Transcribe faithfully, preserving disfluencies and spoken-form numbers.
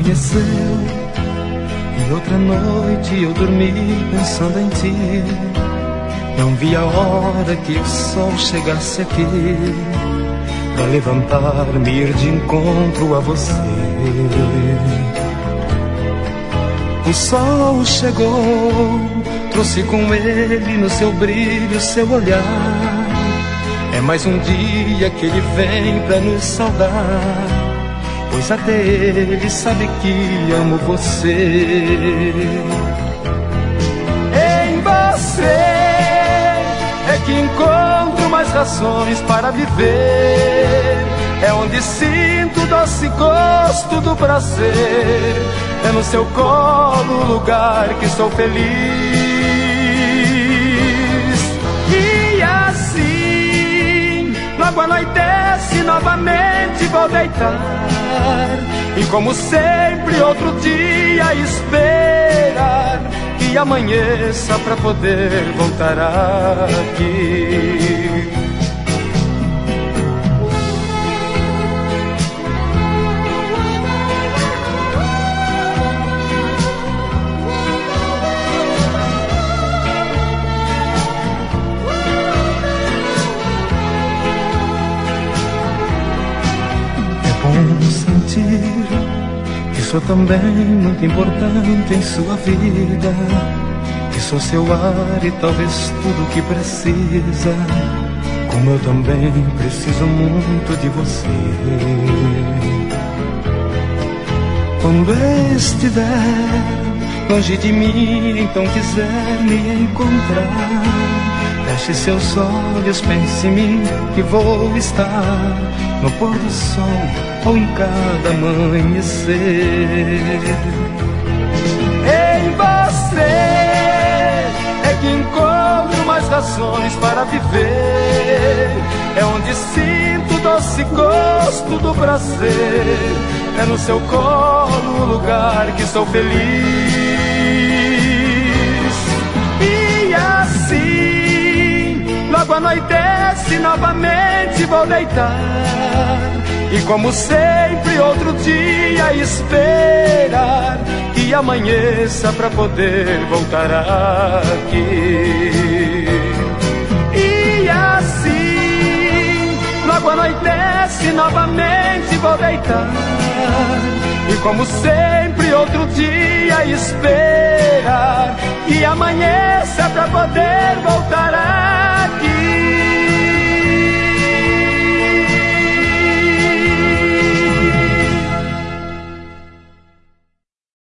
amanheceu e outra noite eu dormi pensando em ti. Não vi a hora que o sol chegasse aqui pra levantar-me e ir de encontro a você. O sol chegou, trouxe com ele no seu brilho, seu olhar. É mais um dia que ele vem pra nos saudar, pois até ele sabe que amo você. Em você é que encontro mais razões para viver. É onde sinto o doce gosto do prazer. É no seu colo o lugar que sou feliz. E assim, logo anoitece, novamente vou deitar. E como sempre, outro dia esperar que amanheça pra poder voltar aqui. Sentir que sou também muito importante em sua vida, que sou seu ar e talvez tudo que precisa, como eu também preciso muito de você. Quando estiver longe de mim, então quiser me encontrar, feche seus olhos, pense em mim, que vou estar no pôr do sol ou em cada amanhecer. Em você é que encontro mais razões para viver. É onde sinto o doce gosto do prazer. É no seu colo o lugar que sou feliz. E assim, logo anoitece, novamente vou deitar. E como sempre, outro dia esperar que amanheça pra poder voltar aqui. E assim, logo anoitece, novamente vou deitar. E como sempre, outro dia esperar que amanheça pra poder voltar